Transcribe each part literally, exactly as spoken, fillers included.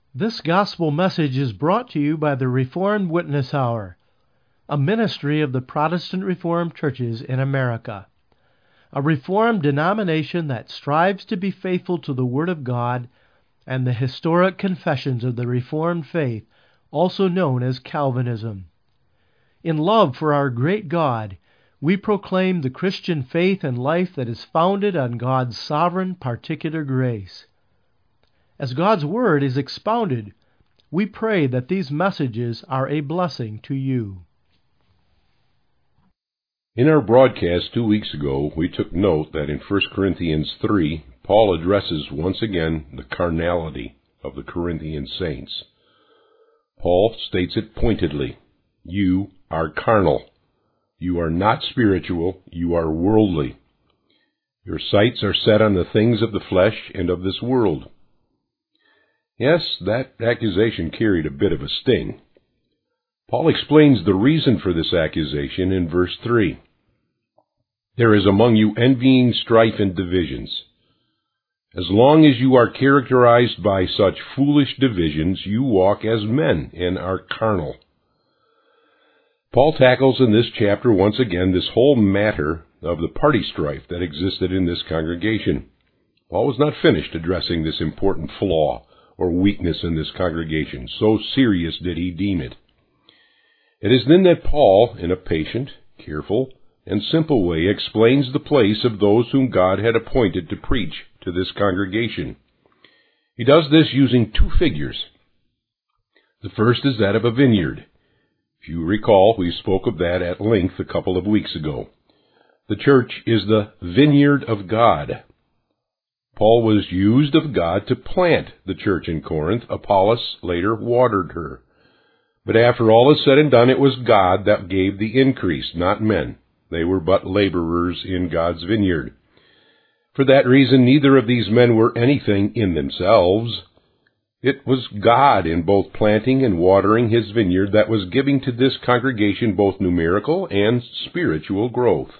This gospel message is brought to you by the Reformed Witness Hour, a ministry of the Protestant Reformed churches in America, a Reformed denomination that strives to be faithful to the Word of God and the historic confessions of the Reformed faith, also known as Calvinism. In love for our great God, we proclaim the Christian faith and life that is founded on God's sovereign particular grace. As God's Word is expounded, we pray that these messages are a blessing to you. In our broadcast two weeks ago, we took note that in First Corinthians three, Paul addresses once again the carnality of the Corinthian saints. Paul states it pointedly: you are carnal. You are not spiritual, you are worldly. Your sights are set on the things of the flesh and of this world. Yes, that accusation carried a bit of a sting. Paul explains the reason for this accusation in verse three. There is among you envying, strife, and divisions. As long as you are characterized by such foolish divisions, you walk as men and are carnal. Paul tackles in this chapter once again this whole matter of the party strife that existed in this congregation. Paul was not finished addressing this important flaw or weakness in this congregation. So serious did he deem it. It is then that Paul, in a patient, careful, and simple way, explains the place of those whom God had appointed to preach to this congregation. He does this using two figures. The first is that of a vineyard. If you recall, we spoke of that at length a couple of weeks ago. The church is the vineyard of God. Paul was used of God to plant the church in Corinth. Apollos later watered her. But after all is said and done, it was God that gave the increase, not men. They were but laborers in God's vineyard. For that reason, neither of these men were anything in themselves. It was God in both planting and watering his vineyard that was giving to this congregation both numerical and spiritual growth.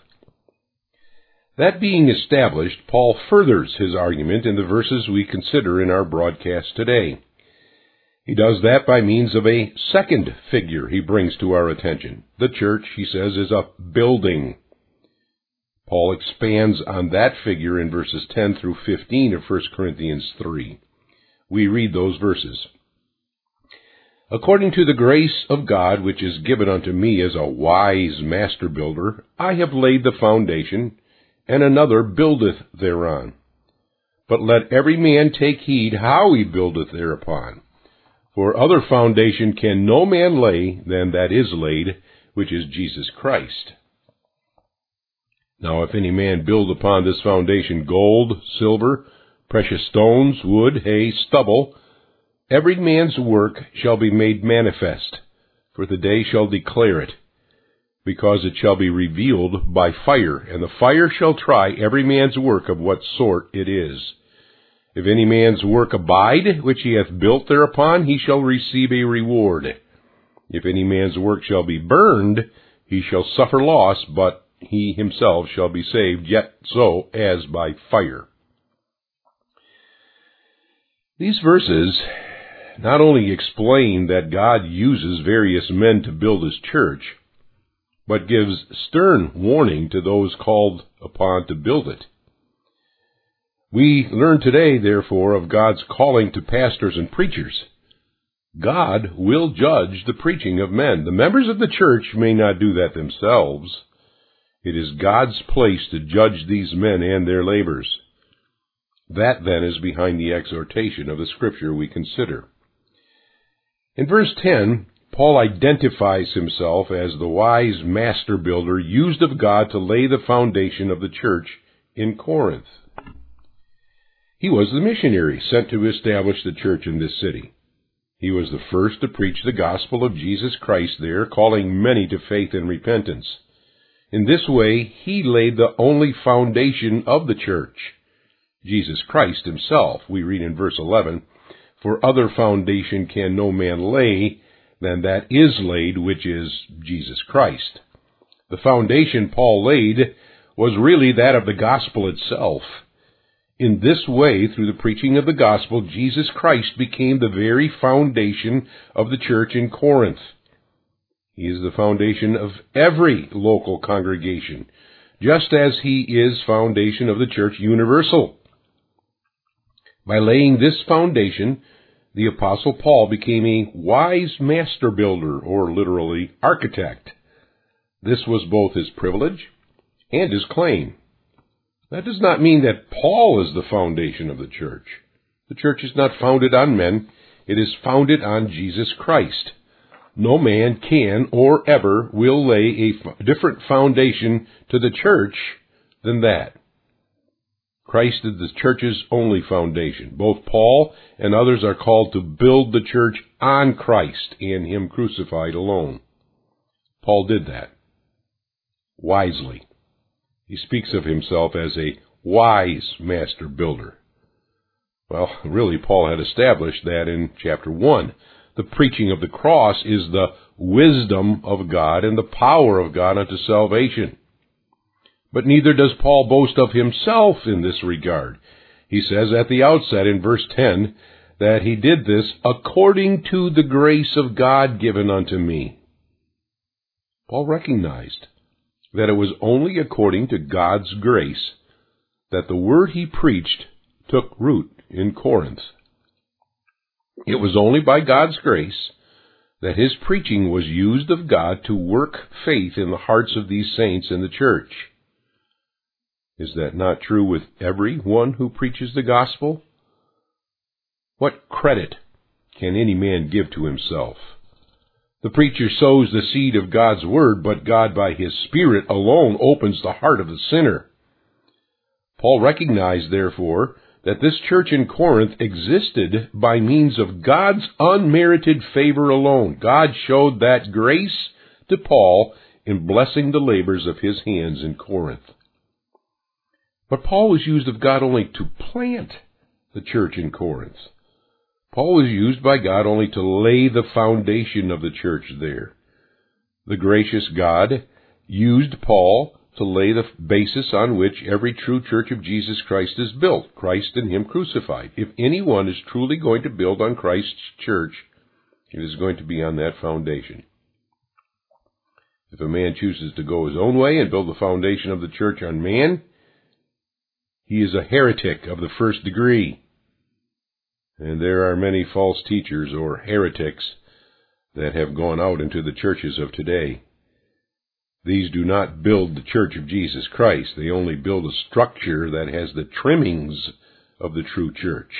That being established, Paul furthers his argument in the verses we consider in our broadcast today. He does that by means of a second figure he brings to our attention. The church, he says, is a building. Paul expands on that figure in verses ten through fifteen of First Corinthians three. We read those verses. According to the grace of God which is given unto me as a wise master builder, I have laid the foundation, and another buildeth thereon. But let every man take heed how he buildeth thereupon. For other foundation can no man lay than that is laid, which is Jesus Christ. Now if any man build upon this foundation gold, silver, precious stones, wood, hay, stubble, every man's work shall be made manifest, for the day shall declare it, because it shall be revealed by fire, and the fire shall try every man's work of what sort it is. If any man's work abide, which he hath built thereupon, he shall receive a reward. If any man's work shall be burned, he shall suffer loss, but he himself shall be saved, yet so as by fire. These verses not only explain that God uses various men to build his church, but gives stern warning to those called upon to build it. We learn today, therefore, of God's calling to pastors and preachers. God will judge the preaching of men. The members of the church may not do that themselves. It is God's place to judge these men and their labors. That, then, is behind the exhortation of the Scripture we consider. In verse ten, Paul identifies himself as the wise master builder used of God to lay the foundation of the church in Corinth. He was the missionary sent to establish the church in this city. He was the first to preach the gospel of Jesus Christ there, calling many to faith and repentance. In this way, he laid the only foundation of the church, Jesus Christ himself. We read in verse eleven, For other foundation can no man lay than that is laid, which is Jesus Christ. The foundation Paul laid was really that of the gospel itself. In this way, through the preaching of the gospel, Jesus Christ became the very foundation of the church in Corinth. He is the foundation of every local congregation, just as he is foundation of the church universal. By laying this foundation, the Apostle Paul became a wise master builder, or literally architect. This was both his privilege and his claim. That does not mean that Paul is the foundation of the church. The church is not founded on men. It is founded on Jesus Christ. No man can or ever will lay a different foundation to the church than that. Christ is the church's only foundation. Both Paul and others are called to build the church on Christ and Him crucified alone. Paul did that wisely. He speaks of himself as a wise master builder. Well, really, Paul had established that in chapter one. The preaching of the cross is the wisdom of God and the power of God unto salvation. But neither does Paul boast of himself in this regard. He says at the outset in verse ten that he did this according to the grace of God given unto me. Paul recognized that it was only according to God's grace that the word he preached took root in Corinth. It was only by God's grace that his preaching was used of God to work faith in the hearts of these saints in the church. Is that not true with every one who preaches the gospel? What credit can any man give to himself? The preacher sows the seed of God's word, but God by His Spirit alone opens the heart of the sinner. Paul recognized, therefore, that this church in Corinth existed by means of God's unmerited favor alone. God showed that grace to Paul in blessing the labors of his hands in Corinth. But Paul was used of God only to plant the church in Corinth. Paul was used by God only to lay the foundation of the church there. The gracious God used Paul to lay the basis on which every true church of Jesus Christ is built, Christ and Him crucified. If anyone is truly going to build on Christ's church, it is going to be on that foundation. If a man chooses to go his own way and build the foundation of the church on man, he is a heretic of the first degree. And there are many false teachers or heretics that have gone out into the churches of today. These do not build the church of Jesus Christ. They only build a structure that has the trimmings of the true church.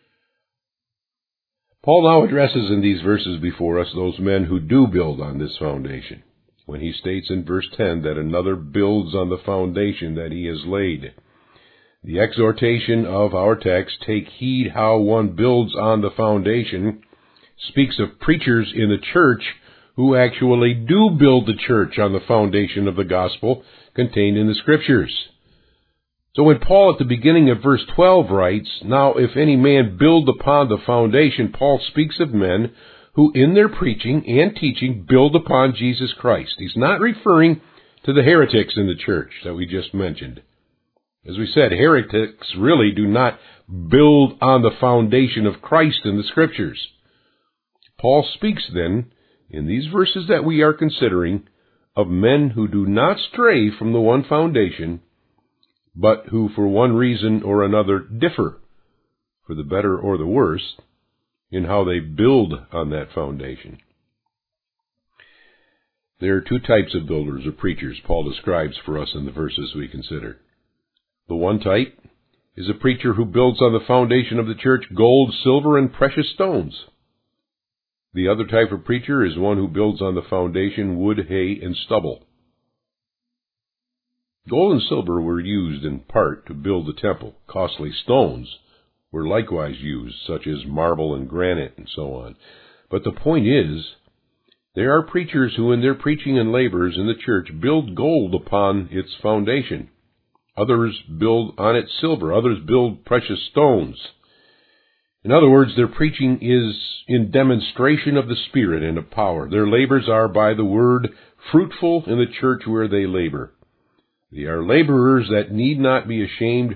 Paul now addresses in these verses before us those men who do build on this foundation, when he states in verse ten that another builds on the foundation that he has laid. The exhortation of our text, "Take heed how one builds on the foundation," speaks of preachers in the church who actually do build the church on the foundation of the gospel contained in the Scriptures. So when Paul at the beginning of verse twelve writes, "Now if any man build upon the foundation," Paul speaks of men who in their preaching and teaching build upon Jesus Christ. He's not referring to the heretics in the church that we just mentioned. As we said, heretics really do not build on the foundation of Christ in the Scriptures. Paul speaks then, in these verses that we are considering, of men who do not stray from the one foundation, but who for one reason or another differ, for the better or the worse, in how they build on that foundation. There are two types of builders or preachers Paul describes for us in the verses we consider. The one type is a preacher who builds on the foundation of the church gold, silver, and precious stones. The other type of preacher is one who builds on the foundation wood, hay, and stubble. Gold and silver were used in part to build the temple. Costly stones were likewise used, such as marble and granite and so on. But the point is, there are preachers who in their preaching and labors in the church build gold upon its foundation. Others build on it silver. Others build precious stones. In other words, their preaching is in demonstration of the Spirit and of power. Their labors are by the word fruitful in the church where they labor. They are laborers that need not be ashamed,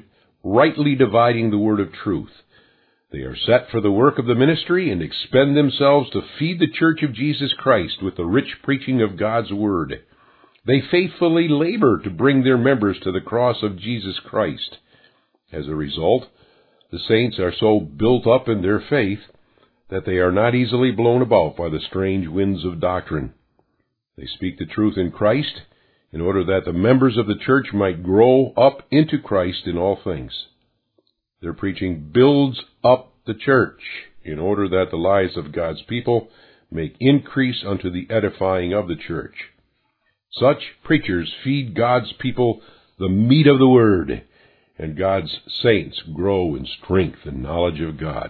rightly dividing the word of truth. They are set for the work of the ministry and expend themselves to feed the church of Jesus Christ with the rich preaching of God's word. They faithfully labor to bring their members to the cross of Jesus Christ. As a result, the saints are so built up in their faith that they are not easily blown about by the strange winds of doctrine. They speak the truth in Christ in order that the members of the church might grow up into Christ in all things. Their preaching builds up the church in order that the lives of God's people may increase unto the edifying of the church. Such preachers feed God's people the meat of the word, and God's saints grow in strength and knowledge of God.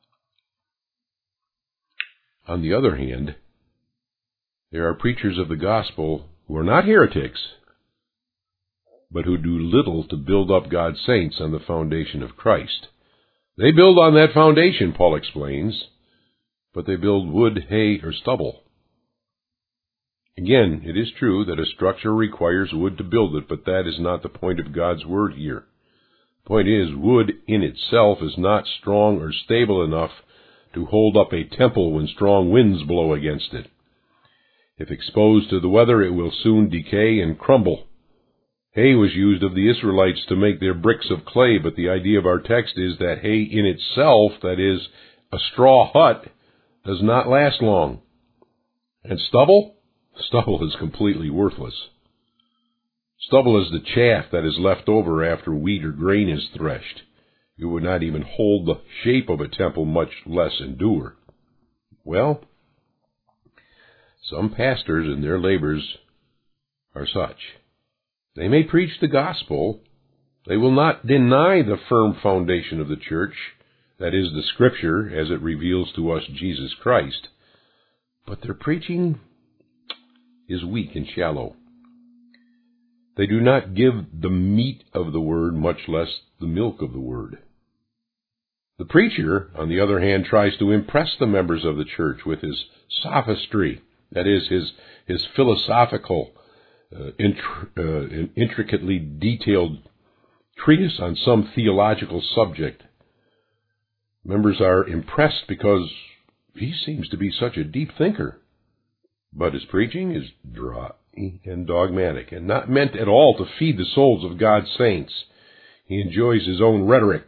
On the other hand, there are preachers of the gospel who are not heretics, but who do little to build up God's saints on the foundation of Christ. They build on that foundation, Paul explains, but they build wood, hay, or stubble. Again, it is true that a structure requires wood to build it, but that is not the point of God's word here. The point is, wood in itself is not strong or stable enough to hold up a temple when strong winds blow against it. If exposed to the weather, it will soon decay and crumble. Hay was used of the Israelites to make their bricks of clay, but the idea of our text is that hay in itself, that is, a straw hut, does not last long. And stubble? Stubble is completely worthless. Stubble is the chaff that is left over after wheat or grain is threshed. It would not even hold the shape of a temple, much less endure. Well, some pastors and their labors are such. They may preach the gospel. They will not deny the firm foundation of the church, that is, the Scripture, as it reveals to us Jesus Christ. But their preaching is weak and shallow. They do not give the meat of the word, much less the milk of the word. The preacher, on the other hand, tries to impress the members of the church with his sophistry, that is, his, his philosophical, uh, intr- uh, intricately detailed treatise on some theological subject. Members are impressed because he seems to be such a deep thinker. But his preaching is dry and dogmatic, and not meant at all to feed the souls of God's saints. He enjoys his own rhetoric.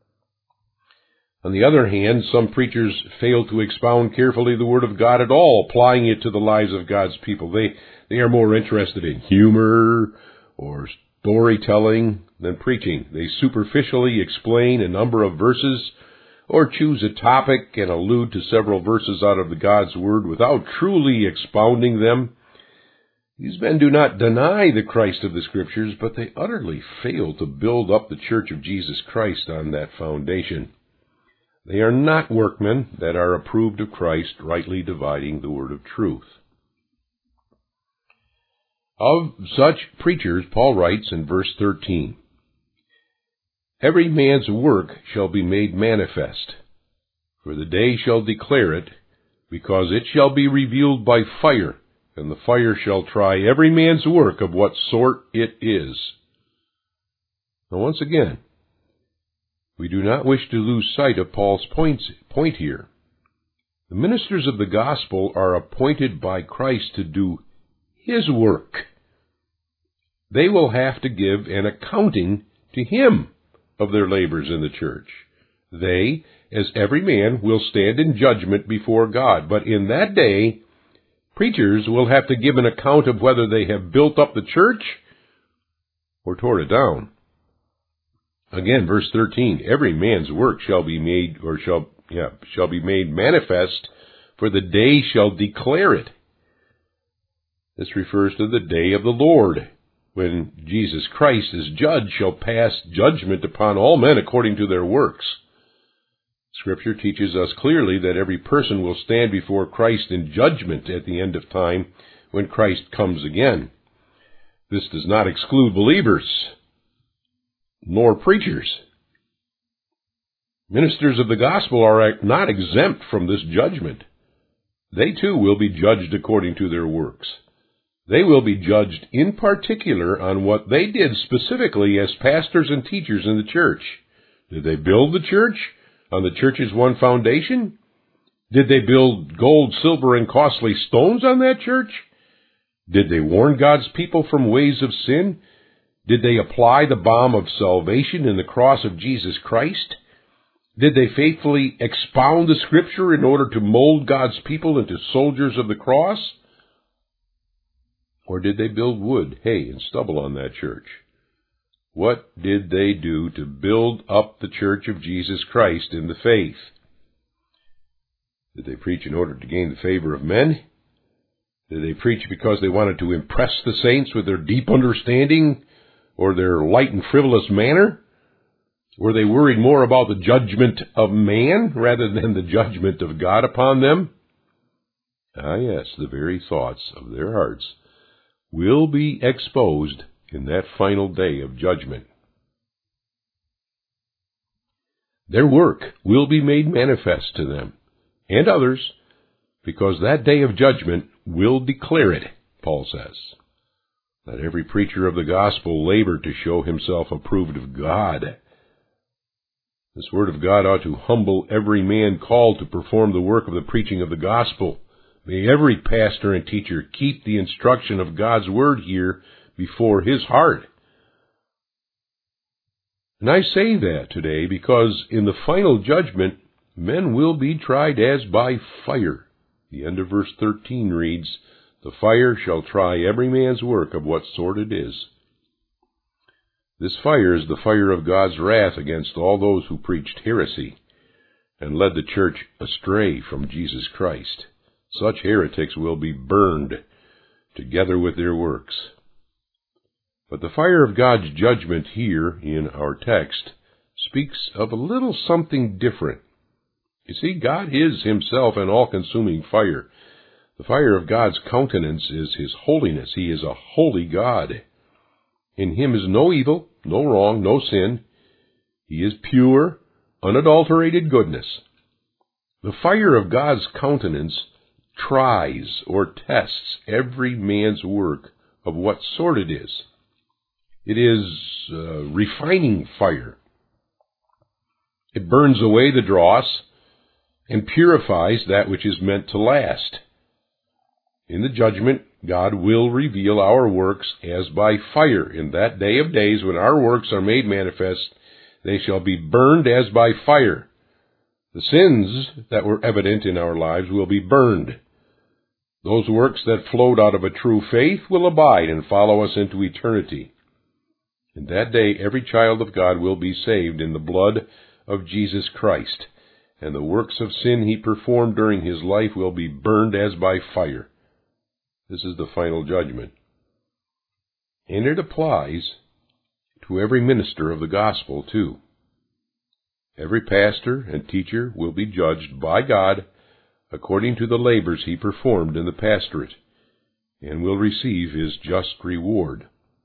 On the other hand, some preachers fail to expound carefully the Word of God at all, applying it to the lives of God's people. They, they are more interested in humor or storytelling than preaching. They superficially explain a number of verses or choose a topic and allude to several verses out of the God's Word without truly expounding them. These men do not deny the Christ of the Scriptures, but they utterly fail to build up the Church of Jesus Christ on that foundation. They are not workmen that are approved of Christ, rightly dividing the word of truth. Of such preachers, Paul writes in verse thirteen, "Every man's work shall be made manifest, for the day shall declare it, because it shall be revealed by fire, and the fire shall try every man's work of what sort it is." Now once again, we do not wish to lose sight of Paul's points, point here. The ministers of the gospel are appointed by Christ to do his work. They will have to give an accounting to him of their labors in the church. They, as every man, will stand in judgment before God. But in that day, preachers will have to give an account of whether they have built up the church or tore it down. Again, verse thirteen, "Every man's work shall be made, or shall, yeah, shall be made manifest, for the day shall declare it." This refers to the day of the Lord, when Jesus Christ, as judge, shall pass judgment upon all men according to their works. Scripture teaches us clearly that every person will stand before Christ in judgment at the end of time when Christ comes again. This does not exclude believers, nor preachers. Ministers of the gospel are not exempt from this judgment. They too will be judged according to their works. They will be judged in particular on what they did specifically as pastors and teachers in the church. Did they build the church on the church's one foundation? Did they build gold, silver, and costly stones on that church? Did they warn God's people from ways of sin? Did they apply the balm of salvation in the cross of Jesus Christ? Did they faithfully expound the Scripture in order to mold God's people into soldiers of the cross? Or did they build wood, hay, and stubble on that church? What did they do to build up the church of Jesus Christ in the faith? Did they preach in order to gain the favor of men? Did they preach because they wanted to impress the saints with their deep understanding or their light and frivolous manner? Were they worried more about the judgment of man rather than the judgment of God upon them? Ah, yes, the very thoughts of their hearts will be exposed in that final day of judgment. Their work will be made manifest to them and others, because that day of judgment will declare it, Paul says. Let every preacher of the gospel labor to show himself approved of God. This word of God ought to humble every man called to perform the work of the preaching of the gospel. May every pastor and teacher keep the instruction of God's word here before his heart. And I say that today because in the final judgment, men will be tried as by fire. The end of verse thirteen reads, "The fire shall try every man's work of what sort it is." This fire is the fire of God's wrath against all those who preached heresy and led the church astray from Jesus Christ. Such heretics will be burned together with their works. But the fire of God's judgment here in our text speaks of a little something different. You see, God is himself an all-consuming fire. The fire of God's countenance is his holiness. He is a holy God. In him is no evil, no wrong, no sin. He is pure, unadulterated goodness. The fire of God's countenance tries or tests every man's work of what sort it is. It is uh, refining fire. It burns away the dross and purifies that which is meant to last. In the judgment, God will reveal our works as by fire. In that day of days, when our works are made manifest, they shall be burned as by fire. The sins that were evident in our lives will be burned. Those works that flowed out of a true faith will abide and follow us into eternity. In that day, every child of God will be saved in the blood of Jesus Christ, and the works of sin he performed during his life will be burned as by fire. This is the final judgment. And it applies to every minister of the gospel, too. Every pastor and teacher will be judged by God according to the labors he performed in the pastorate, and will receive his just reward.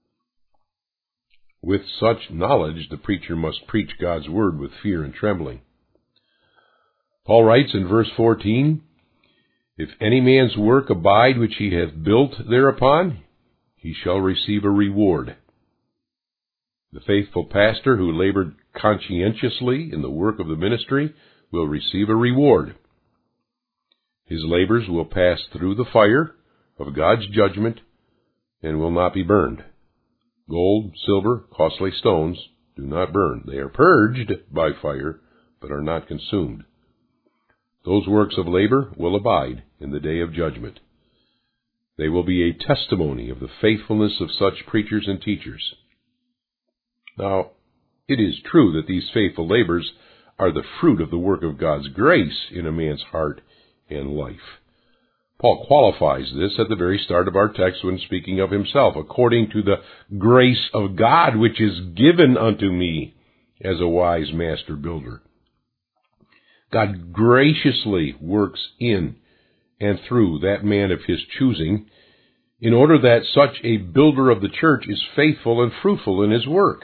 With such knowledge, the preacher must preach God's word with fear and trembling. Paul writes in verse fourteen, "If any man's work abide which he hath built thereupon, he shall receive a reward." The faithful pastor who labored conscientiously in the work of the ministry will receive a reward. His labors will pass through the fire of God's judgment and will not be burned. Gold, silver, costly stones do not burn. They are purged by fire, but are not consumed. Those works of labor will abide in the day of judgment. They will be a testimony of the faithfulness of such preachers and teachers. Now, it is true that these faithful labors are the fruit of the work of God's grace in a man's heart and life. Paul qualifies this at the very start of our text when speaking of himself, according to the grace of God which is given unto me as a wise master builder. God graciously works in and through that man of his choosing, in order that such a builder of the church is faithful and fruitful in his work.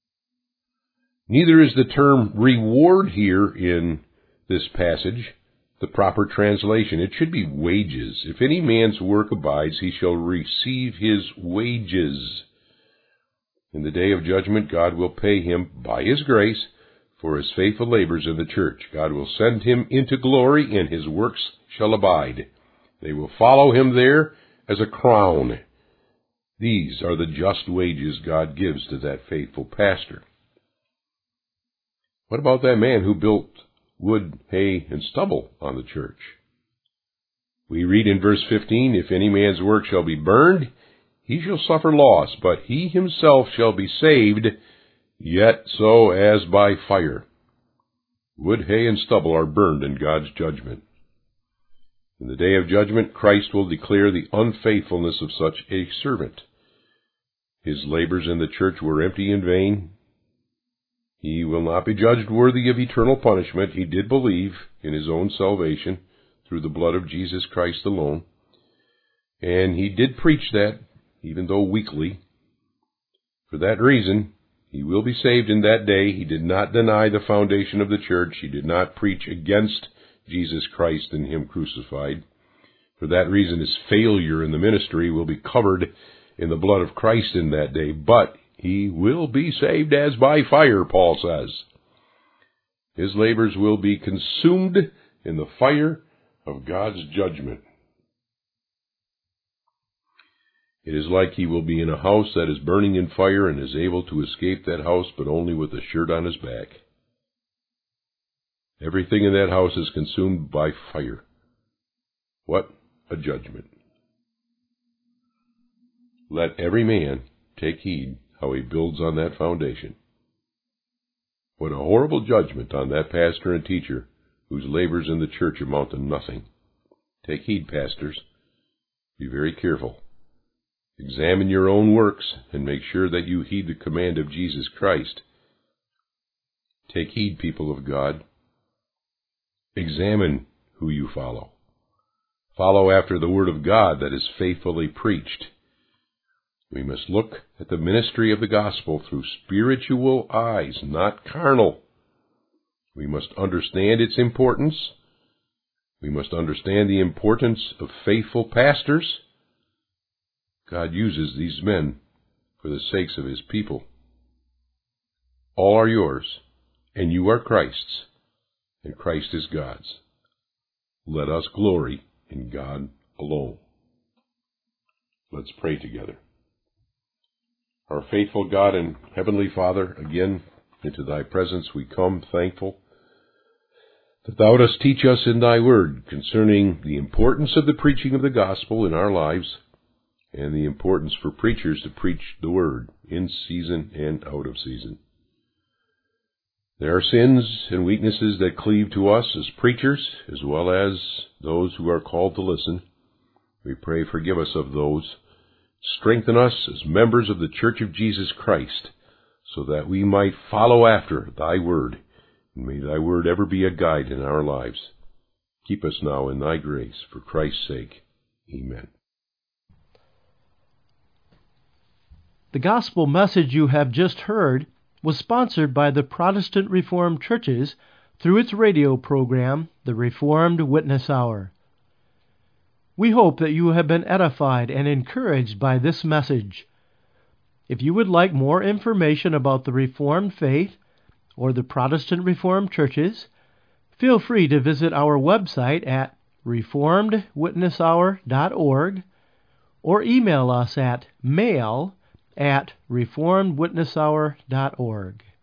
Neither is the term reward here in this passage the proper translation. It should be wages. If any man's work abides, he shall receive his wages. In the day of judgment, God will pay him, by his grace, for his faithful labors in the church. God will send him into glory, and his works shall abide. They will follow him there as a crown. These are the just wages God gives to that faithful pastor. What about that man who built wood, hay, and stubble on the church? We read in verse fifteen, "If any man's work shall be burned, he shall suffer loss, but he himself shall be saved, yet so as by fire." Wood, hay, and stubble are burned in God's judgment. In the day of judgment, Christ will declare the unfaithfulness of such a servant. His labors in the church were empty and vain. He will not be judged worthy of eternal punishment. He did believe in his own salvation through the blood of Jesus Christ alone. And he did preach that, even though weakly. For that reason, he will be saved in that day. He did not deny the foundation of the church. He did not preach against Jesus Christ and him crucified. For that reason, his failure in the ministry will be covered in the blood of Christ in that day. But he will be saved as by fire, Paul says. His labors will be consumed in the fire of God's judgment. It is like he will be in a house that is burning in fire and is able to escape that house, but only with a shirt on his back. Everything in that house is consumed by fire. What a judgment. Let every man take heed how he builds on that foundation. What a horrible judgment on that pastor and teacher whose labors in the church amount to nothing. Take heed, pastors. Be very careful. Examine your own works and make sure that you heed the command of Jesus Christ. Take heed, people of God. Examine who you follow. Follow after the word of God that is faithfully preached. We must look at the ministry of the gospel through spiritual eyes, not carnal. We must understand its importance. We must understand the importance of faithful pastors. God uses these men for the sakes of his people. All are yours, and you are Christ's, and Christ is God's. Let us glory in God alone. Let's pray together. Our faithful God and Heavenly Father, again, into thy presence we come, thankful that thou dost teach us in thy word concerning the importance of the preaching of the gospel in our lives, and the importance for preachers to preach the word in season and out of season. There are sins and weaknesses that cleave to us as preachers, as well as those who are called to listen. We pray forgive us of those. Strengthen us as members of the Church of Jesus Christ, so that we might follow after thy word, and may thy word ever be a guide in our lives. Keep us now in thy grace, for Christ's sake. Amen. The gospel message you have just heard was sponsored by the Protestant Reformed Churches through its radio program, the Reformed Witness Hour. We hope that you have been edified and encouraged by this message. If you would like more information about the Reformed faith or the Protestant Reformed Churches, feel free to visit our website at reformed witness hour dot org or email us at mail at reformed witness hour dot org.